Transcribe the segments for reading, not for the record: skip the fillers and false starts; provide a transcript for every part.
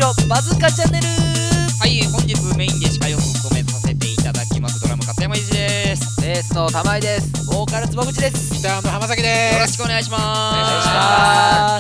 長バズーカチャンネル。 はい、本日メインで司会を務めさせていただきますドラム勝山裕二です。 ベースの玉井です。 ボーカル坪口です。 ギターの浜崎です。 よろしくお願いします。 お願いします。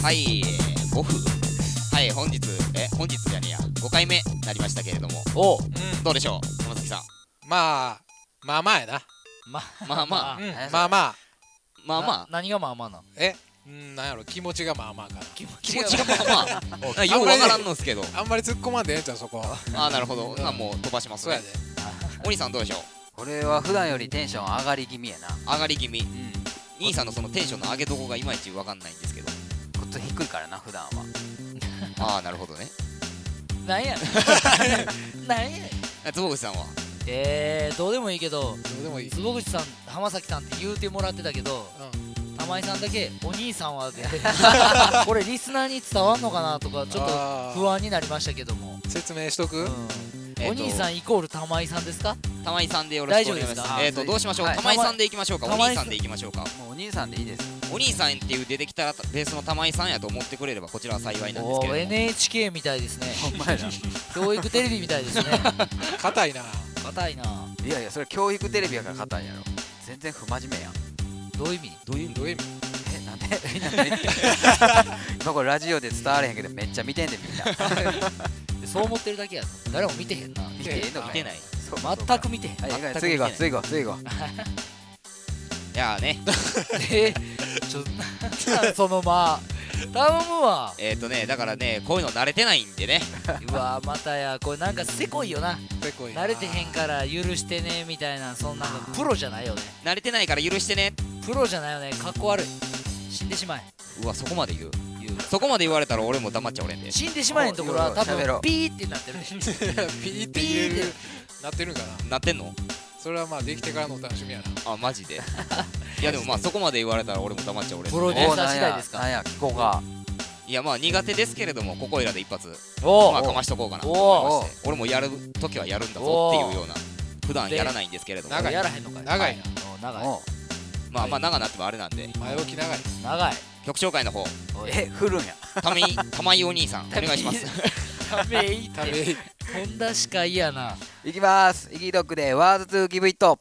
はい、5分。はい、本日じゃねえや、5回目になりましたけれども、どうでしょう、浜崎さん。 まあやな。 まあまあ何がまあまあなの？ なんやろ、気持ちがまあまあかな。 気持ちがまあまあようわからんのですけど、 あんまり突っ込まんでええんちゃう、そこ。 なるほど。もう飛ばしますね。お兄さんどうでしょう。 俺は普段よりテンション上がり気味やな。 上がり気味。兄さんのそのテンションの上げどこがいまいちわかんないんですけど。 こっち低いからな、普段は。 なるほどね。 なんやなんや坪口さんは。 どうでもいいけど、 どうでもいい。 坪口さん、浜崎さんって言うてもらってたけど、玉井さんだけお兄さんはこれリスナーに伝わんのかなとかちょっと不安になりましたけども、 説明しとく。 お兄さんイコール玉井さんですか？ 玉井さんでよろしくお願いします。どうしましょう。玉井さんでいきましょうか。お兄さんでいきましょうか。 もうお兄さんでいいです。 お兄さんっていう出てきたらベースの玉井さんやと思ってくれればこちらは幸いなんですけれども。 NHK みたいですね。 ほんまやな。 教育テレビみたいですね。 硬いな。 硬いな。 いやいや、それ教育テレビやから硬いんやろ。全然不真面目やん。 どういう意味？ どういう意味？ なんで今これラジオで伝われへんけどめっちゃ見てんでみんな。 そう思ってるだけや。誰も見てへんな。 見てへんのか見てない。 全く見てへん。 次行こう。 いやね。 その頼むわ。 だからね、こういうの慣れてないんでね。 うわまたや、これなんかせこいよな。慣れてへんから許してねみたいな、そんなんかプロじゃないよね。 慣れてないから許してね。 プロじゃないよね。かっこ悪い。死んでしまえ。 うわ、そこまで言う。そこまで言われたら俺も黙っちゃおれんで。 死んでしまえんところは多分ピーってなってる。 ピーってなってるんかな。 なってんの？ それはまあできてからのお楽しみやな。 マジで。いやでもまあそこまで言われたら俺も黙っちゃおれんで。 プロデューサー次第ですか？ なんや聞こうか。 いやまあ苦手ですけれども、ここいらで一発かましとこうかなと思いまして、俺もやるときはやるんだぞっていうような、普段やらないんですけれども。 長い。 やらへんのかい。 長いな。 長い。 まあ長なってもあれなんで。 前置き長い。 長い。 曲紹介の方。 振るんや。 玉井お兄さんお願いします。 亀井って本田しか嫌な。 いきます。イギドッグでワーズトゥギブイット。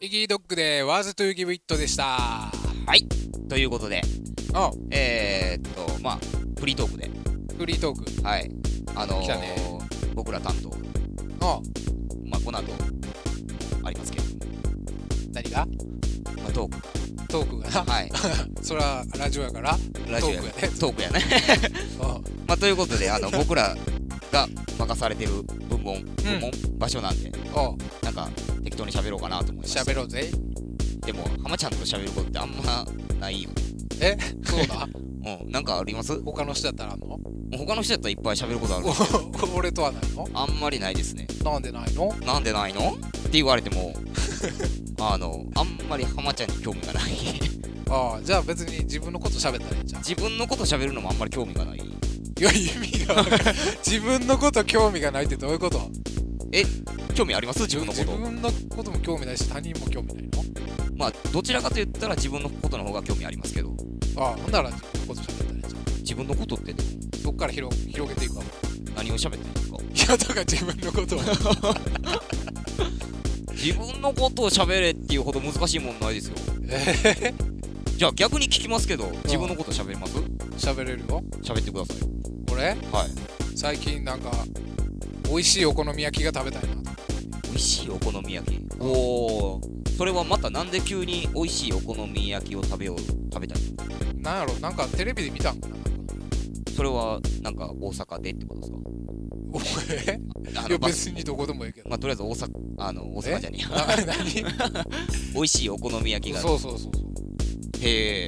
イギードッグでワーズトゥーギブイットでした。 はい、ということでまあフリートークでフリートーク。 はい来たね。 僕ら担当まあこの後ありますけど、 何がまあトトークがな。 ークはいそれはラジオやからラジオやトークやね。 トークやねうんまあということで僕らが任されてる部門場所なんでおうなんか適当に喋ろうかなと思います。 喋ろうぜ。 でも浜ちゃんと喋ることってあんまないよ。 え、そうだ。 なんかあります？ 他の人だったらあんの？ 他の人やったらいっぱい喋ることある。 俺とはないの？ あんまりないですね。 なんでないの？ なんでないの？って言われてもあんまり浜ちゃんに興味がないああ、じゃあ別に自分のこと喋ったらいいじゃん。 自分のこと喋るのもあんまり興味がない。 いや、意味が分からん。自分のこと興味がないってどういうこと？ 興味あります？自分のこと。 自分のことも興味ないし他人も興味ないの？ まあどちらかと言ったら自分のことの方が興味ありますけど。 ああ、ほんなら自分のこと喋ったらいいじゃん。 自分のことってそっから広げていくわ。 何を喋ってるんですか？ いや、だから自分のことを自分のことを喋れっていうほど難しいもんないですよ。じゃあ逆に聞きますけど、自分のこと喋ります？ 喋れるよ。 喋ってください。 俺はい。 最近なんか美味しいお好み焼きが食べたいなと。 美味しいお好み焼き。おー、それはまたなんで急に美味しいお好み焼きを食べたいの？ なんやろ、なんかテレビで見たんかな。 それはなんか大阪でってことですか？ いや別にどこでもいいけど。 まあとりあえず大阪じゃねえや。 何？ 美味しいお好み焼きが。 そうそう。 へえ。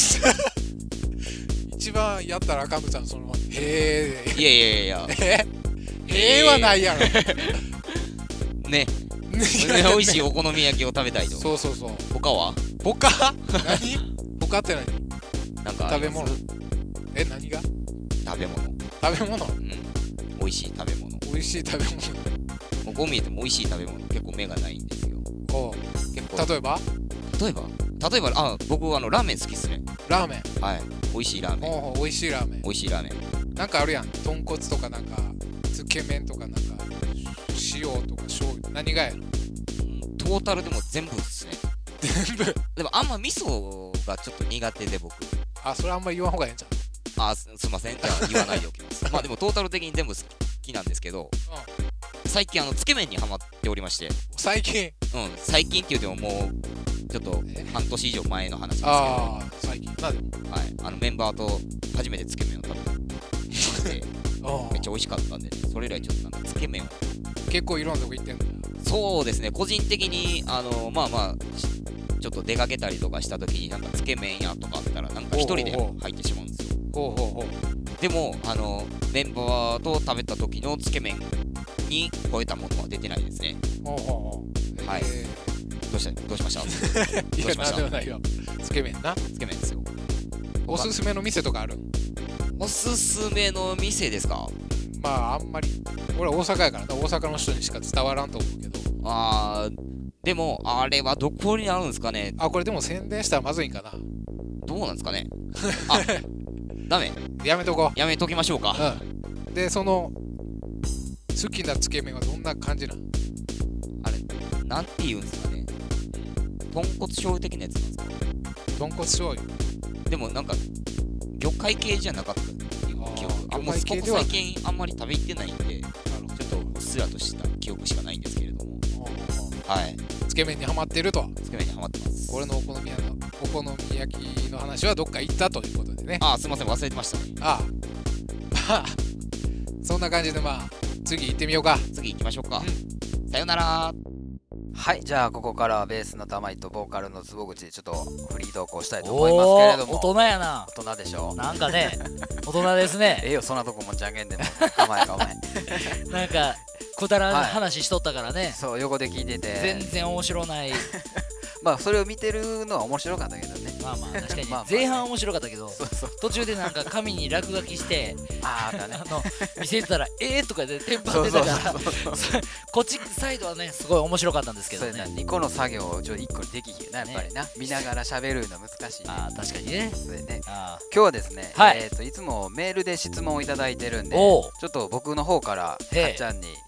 一番やったらあかんのちゃんそのまま。へえ。 いや。 へえはないやろ。 ね。美味しいお好み焼きを食べたいと。 そう。 他は？ 他？何？他って何？ なんか食べ物。何が？ 食べ物。 美味しい食べ物。 美味しい食べ物。 こう見えても美味しい食べ物結構目がないんですよ。 結構。例えば僕ラーメン好きっすね。 ラーメン。 はい。美味しいラーメン。 美味しいラーメン。 美味しいラーメン。 なんかあるやん。豚骨とかなんかつけ麺とかなんか塩とか醤油。何がやろ？ トータルでも全部っすね。 全部。 でもあんま味噌がちょっと苦手で僕。 あ、それあんまり言わんほうがええんちゃう？ すいません。じゃあ言わないでおきます。まあでもトータル的に全部好きなんですけど、最近つけ麺にハマっておりまして。 最近？ 最近って言うてももうちょっと半年以上前の話ですけど。 ああ、最近なでも。 はい。メンバーと初めてつけ麺を食べてめっちゃ美味しかったんで、それ以来ちょっとなんかつけ麺を結構いろんなとこ行ってんの？ そうですね。個人的にまあちょっと出かけたりとかした時になんかつけ麺屋とかあったらなんか一人で入ってしまうんですよ。でもメンバーと食べた時のつけ麺に超えたものは出てないですね。はい。どうしました？ いや、なんでもないよ。つけ麺な。 つけ麺ですよ。 おすすめの店とかある？ おすすめの店ですか？ まああんまり俺は大阪やからな。大阪の人にしか伝わらんと思うけど。 でもあれはどこにあるんですかね？ これでも宣伝したらまずいんかな。 どうなんですかね？ダメ？ やめとこう。 やめときましょうか。 で、その好きなつけ麺はどんな感じなん？ あれなんて言うんですかね？豚骨醤油的なやつなんですか？ 豚骨醤油。 でもなんか魚介系じゃなかったっていう記憶。ここ最近あんまり食べ行ってないんで、ちょっとうっすらとした記憶しかないんですけれども。はい。 つけ麺にハマってると。 つけ麺にハマってます。 俺のお好み焼きの話はどっか行ったということでね。 すいません、忘れてましたね。 まあそんな感じで次行ってみようか。 次行きましょうか。さよなら。 はい、じゃあここからはベースの玉井とボーカルの坪口でちょっとフリートークをしたいと思いますけれども。 大人やな。 大人でしょ。 なんかね、大人ですね。 よ、そんなとこもじゃんけんでも構えかお前。 なんかくだらん話しとったからね。 そう、横で聞いてて全然面白ない。 まあそれを見てるのは面白かったけどね。 まあ確かに前半面白かったけど、途中でなんか紙に落書きして見せてたらとかでテンパってたからこっちサイドはねすごい面白かったんですけどね。 2個の作業を1個できひんな、やっぱりな。見ながら喋るの難しい。 確かにね。 それね、今日はですね、いつもメールで質問をいただいてるんで、ちょっと僕の方からかっちゃんに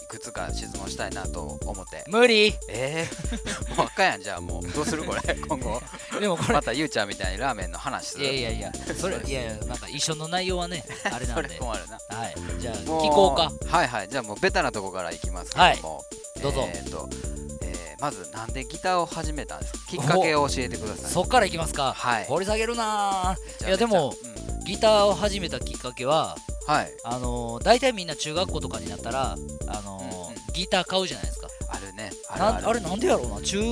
くつか質問したいなと思って。 無理。 もうあかんやん。じゃあもうどうするこれ今後でもこれまたゆうちゃんみたいにラーメンの話する。 いやそれいやなんか一緒の内容はねあれなんでそれ困るな。 はいじゃあ聞もうこうか。 はいはい。じゃあもうベタなとこからいきますけども、 どうぞ。 まずなんでギターを始めたんですか。きっかけを教えてください。 そっからいきますか。 はい。 掘り下げるなー。 いやでもギターを始めたきっかけははい。 大体みんな中学校とかになったらギター買うじゃないですか。 あるね。 あれなんでやろうな。中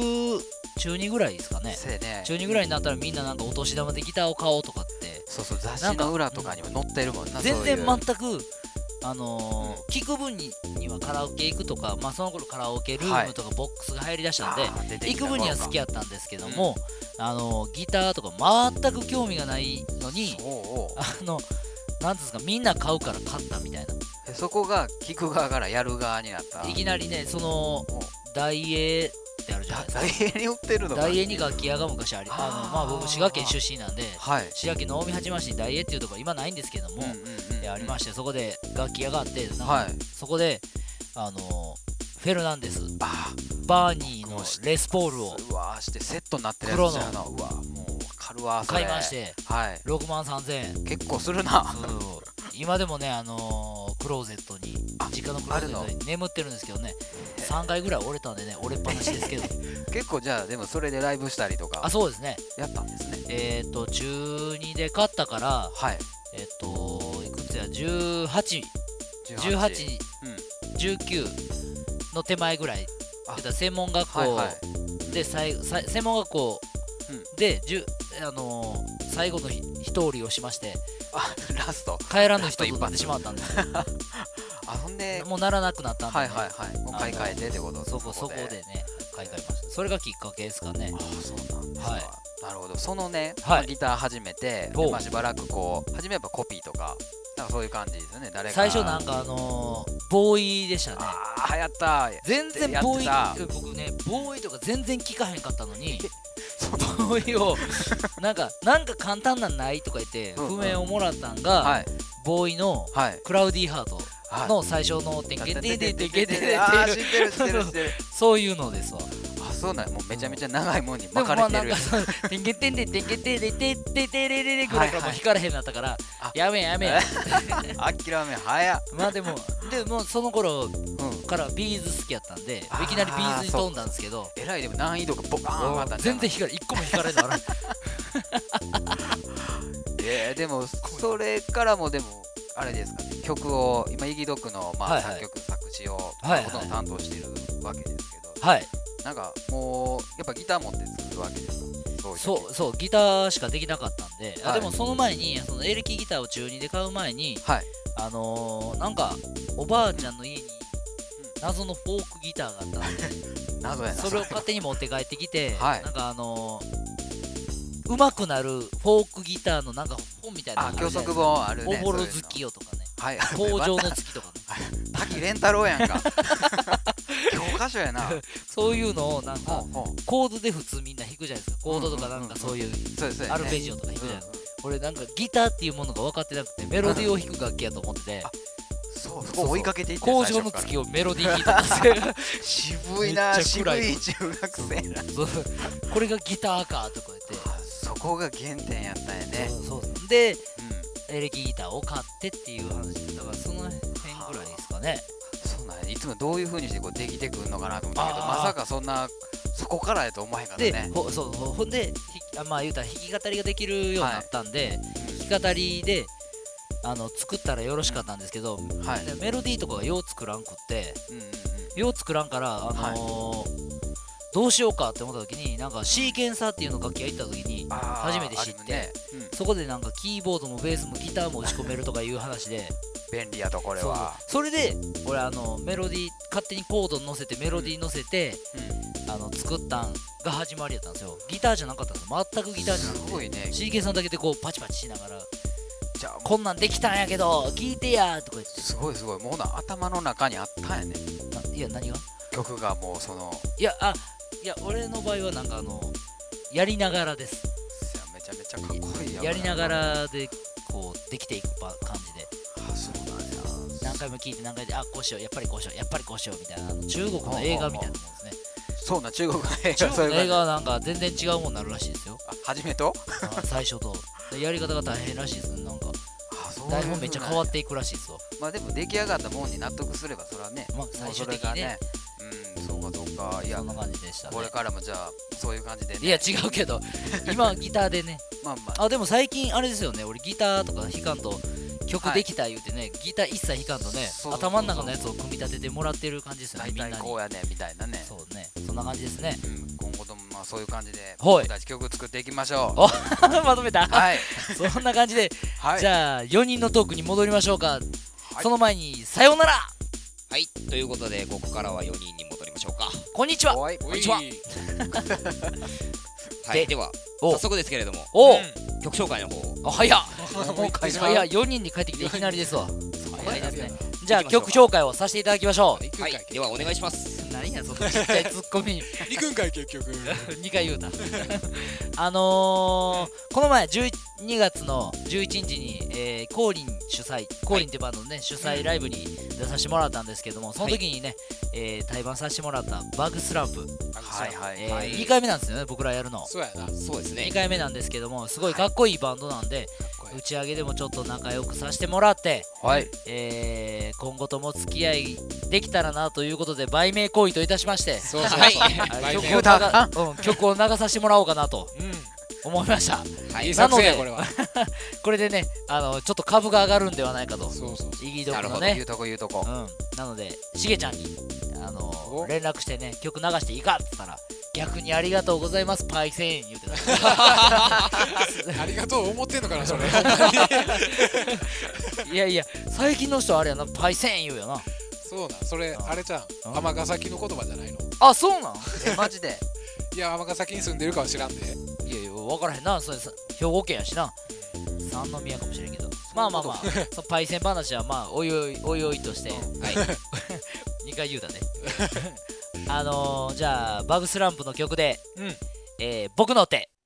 2ぐらいですかね。 せね。 中2ぐらいになったらみんななんかお年玉でギターを買おうとかって。 そうそう、雑誌の裏とかにも載ってるもんな。 全然そういう全く聞く分にはカラオケ行くとか、まあ、その頃カラオケルームとかボックスが入りだしたんで、行く分には好きやったんですけども、ギターとか全く興味がないのになんですか、みんな買うから買ったみたいな。 そこが聞く側からやる側になった。 いきなりね、その大英ってあるじゃないですか。 大英に売ってるのか。 大英に楽器屋が昔あり、まあ僕滋賀県出身なんで、滋賀県の近江八幡市に大英っていうところ今ないんですけども、ありまして、そこで楽器屋があって、そこでフェルナンデス、バーニーのレスポールをうわしてセットになってるやつじゃな。うわもう分かるわ。 買いまして、6万3000円。 結構するな。 今でもね、クローゼットに、実家のクローゼットに眠ってるんですけどね、3回ぐらい折れたんでね、折れっぱなしですけど。 結構じゃあでもそれでライブしたりとか。 そうですね。 やったんですね。 中2で買ったから、いくつや、18、19の手前ぐらい。専門学校で、専門学校で最後の一折りをしまして、 ラスト帰らぬ人となってしまったんですよ。 ほんでもうならなくなったんで、 もう買い替えてってこと。 そこでね買い替えました。それがきっかけですかね。 そうなんですか。なるほど。そのねギター始めてしばらくこう初めやっぱコピーとかなんかそういう感じですよね。誰か最初なんかボーイでしたね。 流行った。 全然ボーイ、僕ねボーイとか全然聞かへんかったのに、ボーイをなんか簡単なんないとか言って譜面をもらったんが、ボーイのクラウディーハートの最初のテンケテテテテテテテ、そういうのですわ。 そうなん、もうめちゃめちゃ長いもんに巻かれてるやつ。 テンケテンテンテンケテテテテテレレレぐらいからもう弾かれへんなったから、やめ諦め早っ。 まあでもその頃からビーズ好きやったんで、いきなりビーズに飛んだんですけど、 えらいでも難易度がボカーン上がったんじゃない。 全然1個も弾かれんのあれ。でもそれからもでもあれですかね、曲を今イギドックの作曲作詞をほとんど担当しているわけですけど、なんかもうやっぱギター持って作るわけですか。 そうギターしかできなかったんで、でもその前にそのエレキギターを中2で買う前に、なんかおばあちゃんの家に謎のフォークギターがあったんで、 謎やな。 それを勝手に持って帰ってきて、なんかうまくなるフォークギターのなんか本みたいな教則本あるね。 おぼろ月夜とかね、北条の月とかね、 滝蓮太郎やんか。教科書やな。 そういうのをなんかコードで普通みんな弾くじゃないですか。コードとかなんかそういうアルペジオとか弾くじゃないですか。俺なんかギターっていうものが分かってなくて、メロディーを弾く楽器やと思ってて、 そこ追いかけていって、 北条の月をメロディー弾いてたんですよ。 渋いな、渋い中学生な。 これがギターかとか言って、 そこが原点やったんやね。 でエレキギターを買ってっていう話だから、その辺ぐらいですかね。 そうなんや。いつもどういう風にしてこうできてくるのかなと思ったけど、まさかそこからやと思わへんかったね。 ほんでまあ言うたら弾き語りができるようになったんで、弾き語りで作ったらよろしかったんですけど、メロディーとかがよう作らんくって、よう作らんからどうしようかって思った時に、なんかシーケンサーっていうの楽器が行った時に初めて知って、そこでなんかキーボードもベースもギターも打ち込めるとかいう話で、 便利やとこれは。 それで俺メロディー勝手にコード乗せてメロディー乗せて作ったんが始まりやったんですよ。ギターじゃなかったんですよ。全くギターじゃなくて、シーケンサーだけでこうパチパチしながら、こんなんできたんやけど聞いてやとか言って。 すごいもう頭の中にあったんやね。 いや何が曲がもういや俺の場合はなんかやりながらです。 めちゃめちゃかっこいいやりながらでこうできていく感じで。 そうなんや。 何回も聞いて何回でこうしようやっぱりこうしようやっぱりこうしようみたいな中国の映画みたいなもんですね。 そうな、中国の映中画国の映画はなんか全然違うものになるらしいですよ。 初めと最初とやり方が大変らしいですね。なんか台本めっちゃ変わっていくらしいですよ。 まあでも出来上がったもんに納得すればそれはね、 最終的にね。 そうかそうか。いや、 そんな感じでしたね。 これからもじゃあそういう感じでね。 いや違うけど今ギターでねでも最近あれですよね、俺ギターとか弾かんと曲できた言うてね、ギター一切弾かんとね、頭の中のやつを組み立ててもらってる感じですよね。みんなに大体こうやねみたいなね。 そうね、そんな感じですね。 今後ともまあそういう感じで僕たち曲作っていきましょう。まとめた。 はい。 そんな感じで、じゃあ4人のトークに戻りましょうか。その前にさようなら。 はい、ということでここからは4人に戻りましょうか。 こんにちは。 こんにちは。 はい、では早速ですけれども、曲紹介の方。 早っ。早っ。4人に帰ってきていきなりですわ。早いですね。じゃあ曲紹介をさせていただきましょう。 はい、ではお願いします。 何やそのちっちゃいツッコミ。 行くんかい結局。 2回言うた。この前12月の11日にコーリン主催、コーリンってバンドのね主催ライブに出させてもらったんですけども、その時にね対バンさせてもらったバグスランプ、2回目なんですよね、僕らやるの。 そうやな。 そうですね。 2回目なんですけども、すごいかっこいいバンドなんで、打ち上げでもちょっと仲良くさせてもらって、今後とも付き合いできたらなということで売名行為といたしまして、曲を流させてもらおうかなと思いました。なのでこれでねちょっと株が上がるんではないかと。イギドクのね。 言うとこ。 なのでしげちゃんに連絡してね、曲流していいかって言ったら、逆にありがとうございますパイセン言うてた。 ありがとう思ってんのかなそれ。 いやいや、最近の人はあれやな、パイセン言うよな。 そうなん、それあれじゃん、尼崎の言葉じゃないの。 あ、そうなん。 マジで。 いや、尼崎に住んでるかは知らんで。 いやいや、分からへんな、それ兵庫県やしな、三宮かもしれんけど、まあまあまあ、そのパイセン話はまあおいおいとして、2回言うたね。じゃあバグスランプの曲で、僕の手。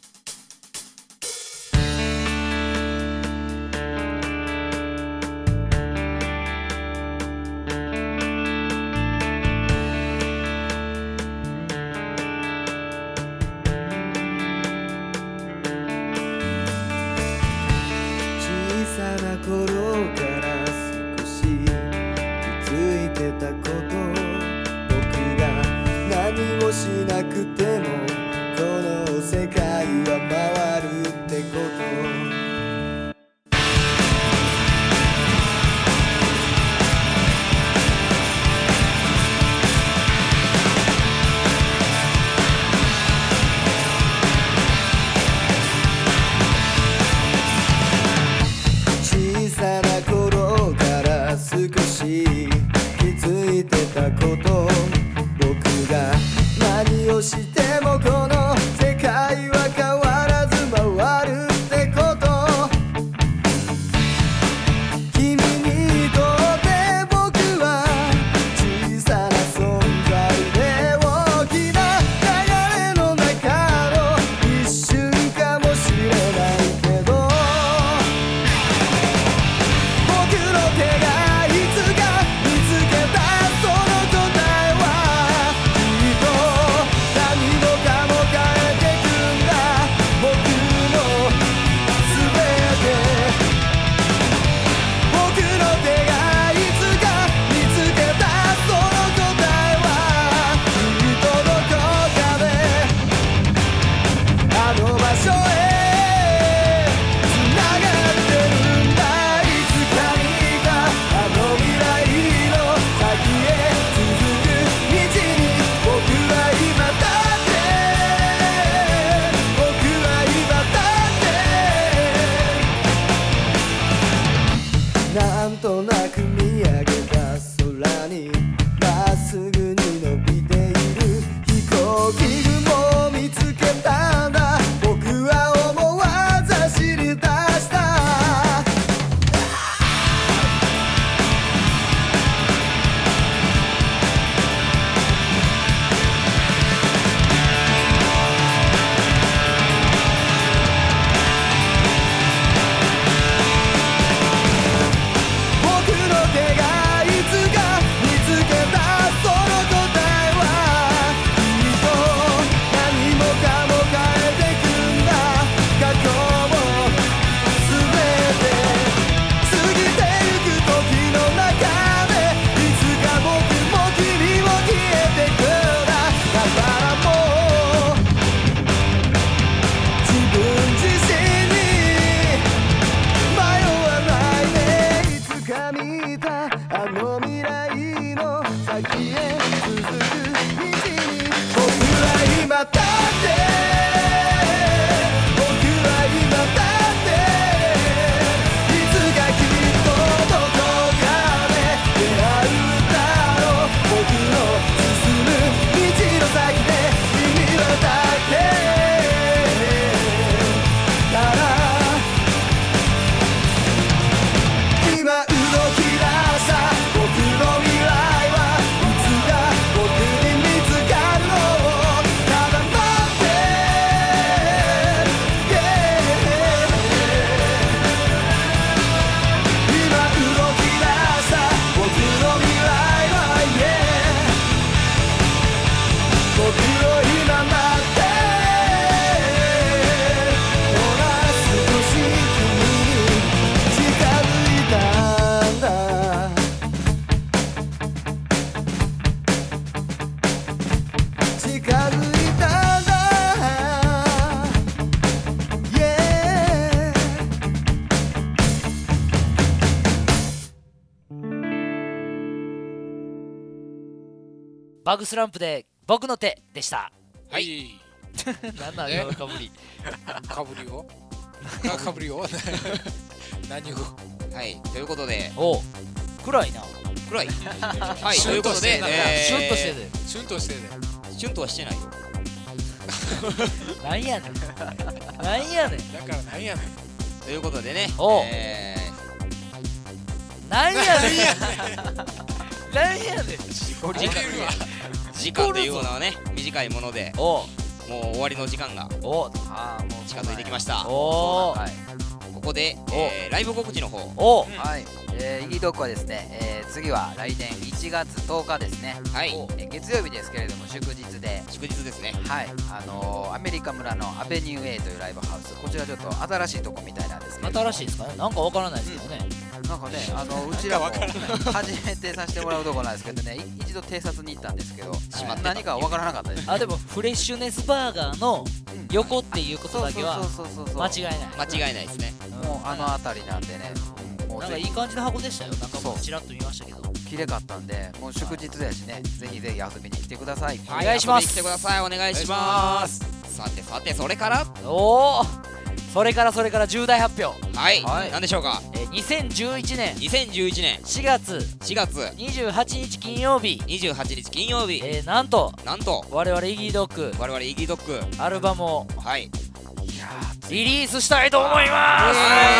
頃から少し気づいてたこと、僕が何もしなくてもこの世界は回るってこと。小さな頃から少し気づいてたこと、僕が何をしてもこの世界は変わらず回るってこと。君にとって僕は小さな存在で、大きな流れの中の一瞬かもしれないけど、僕の手がいつか見つけたその答えはきっと何バグスランプで僕の手でした。 はい。 なんなのかぶり。 かぶりを何を。 はい、ということで。 お、暗いな。 暗い。はい、ということで、 シュンとしてて。 シュンとしてて。 シュンとはしてないよ。 なんやねん。なんやねん。 だからなんやねん。 ということでね。 なんやねん。なんやねん。 時間というものはね、短いもので、もう終わりの時間が近づいてきました。ここでライブ告知の方。 イギードッグはですね、次は来年1月10日ですね。月曜日ですけれども祝日ですね。 はい、アメリカ村のアベニュー A というライブハウス、こちらちょっと新しいとこみたいなんですけど。 新しいですかね。なんかわからないですけどね。 なんかね、うちらも初めてさせてもらうとこなんですけどね、一度偵察に行ったんですけど、何かわからなかったです。 でもフレッシュネスバーガーの横っていうことだけは間違いない。 間違いないですね。 もう辺りなんでね、 なんかいい感じの箱でしたよ。なんかもうちらっと見ましたけど、 綺麗かったんで、もう祝日だしね、ぜひぜひ遊びに来てください。 お願いします。 来てください。お願いします。さてそれからそれから重大発表。 何でしょうか。 2011年4月28日金曜日、なんと我々イギードッグアルバムをリリースしたいと思います。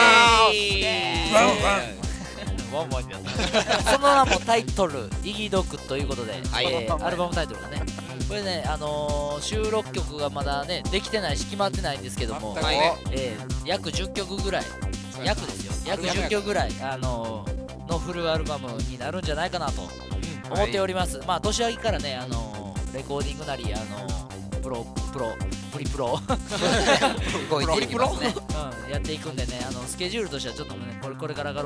その名もタイトルイギードッグということで、アルバムタイトルがね、これね、収録曲がまだねできてないし決まってないんですけども、約10曲ぐらい、約10曲ぐらいのフルアルバムになるんじゃないかなと思っております。まあ年明けからね、レコーディングなりプリプロやっていくんでね、スケジュールとしてはちょっとね、これから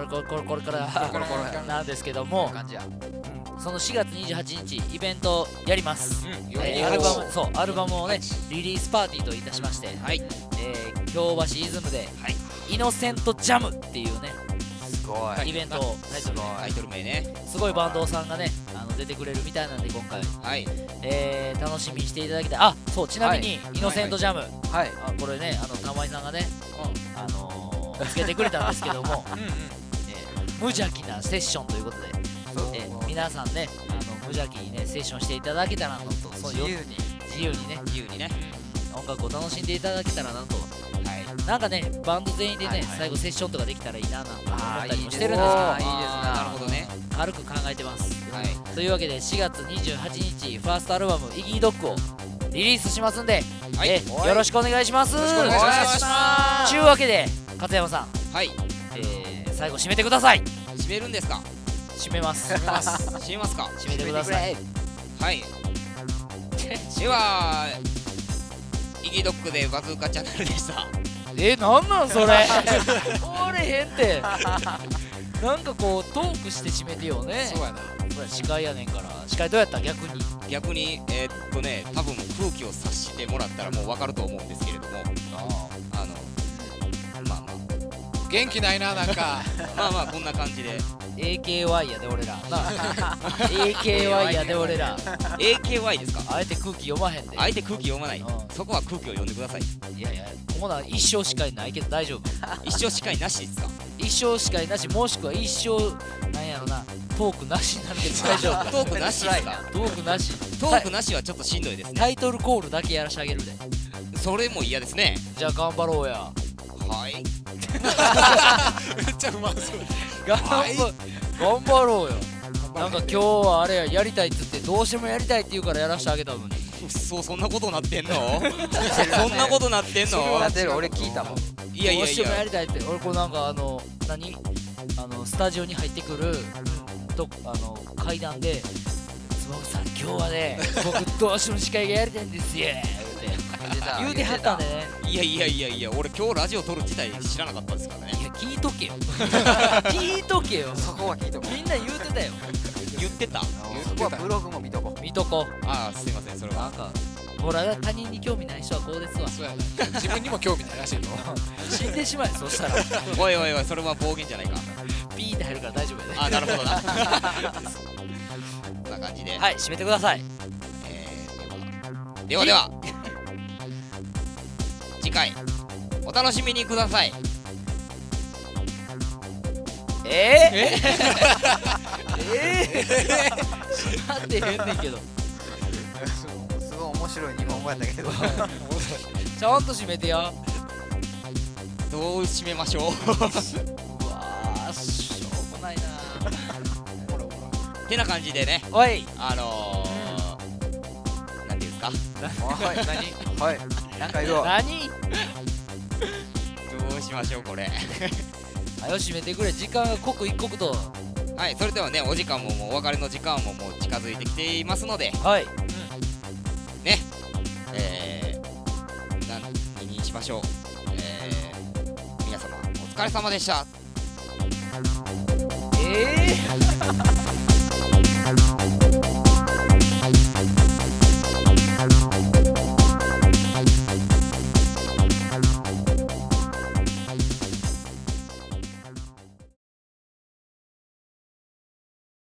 なんですけども、その4月28日イベントやります。アルバムをねリリースパーティーといたしまして、京橋イズムでイノセントジャムっていうねイベントをタイトル名ね、 すごいバンドさんがね出てくれるみたいなんで、今回楽しみにしていただきたい。そう、ちなみにイノセントジャム、これね玉井さんがねつけてくれたんですけども、無邪気なセッションということで、皆さんね無邪気にねセッションしていただけたらなと、自由にね音楽を楽しんでいただけたらなと。なんかねバンド全員でね最後セッションとかできたらいいななんて思ったりもしてるんですけど、 なるほどね、 軽く考えてます。というわけで4月28日ファーストアルバムイギードッグをリリースしますんで、よろしくお願いします。というわけで勝山さん、最後締めてください。 締めるんですか。 締めます。 締めますか。 締めてください。 ではイギードッグでバズーカチャンネルでした。 なんなんそれおれへんってなんかこうトークして締めてよね。 そうやな、 司会やねんから。司会どうやった？逆に多分空気を察してもらったらもう分かると思うんですけれども、 元気ないな、なんかまあこんな感じで AKY やで俺らなAKY やで俺ら AKY ですか。 あえて空気読まへんで。 あえて空気読まない、そこは空気を読んでください。 いやここな一生司会ないけど大丈夫。 一生司会なしですか。 一生司会なし、もしくは一生なんやろな、トークなしになるけど大丈夫。 トークなしですか。 トークなしはちょっとしんどいですね。 タイトルコールだけやらしてあげるで。 それも嫌ですね。 じゃあ頑張ろうや。 めっちゃうまそう。 頑張ろうよ。なんか今日はあれやりたいっつってどうしてもやりたいって言うからやらしてあげたのに。 そんなことなってんのそんなことなってんの。 俺聞いたもん。 どうしてもやりたいって。俺これなんかスタジオに入ってくる階段でつばくさん今日はね僕どうしても司会がやりたいんですよ言うてはったんでね。 いや俺今日ラジオ撮る自体知らなかったですからね。 いや聞いとけよ聞いとけよ。 そこは聞いとこう。 みんな言うてたよ。 言ってた。 そこはブログも見とこう。 見とこ。 すいません。それはなんかほら他人に興味ない人はこうですわ。 そうやな、自分にも興味ないらしいの死んでしまえ。そしたらおいそれは暴言じゃないか。 ピーって入るから大丈夫やで。 なるほどな。こんな感感じではい、締めてください。 ではでは次回お楽しみにください。 なんて言うねんけどすごい面白い日本語やったけどちゃんと締めてよ。 どう締めましょううわー、しょうもないなてな感じでね、 おい、 なんていうんですか、 はいはいなんか言おう何どうしましょうこれはよ締めてくれ。時間が刻一刻と。 はい、それではね、お時間ももうお別れの時間ももう近づいてきていますのではい、 ね、何にしましょう。皆様お疲れ様でした。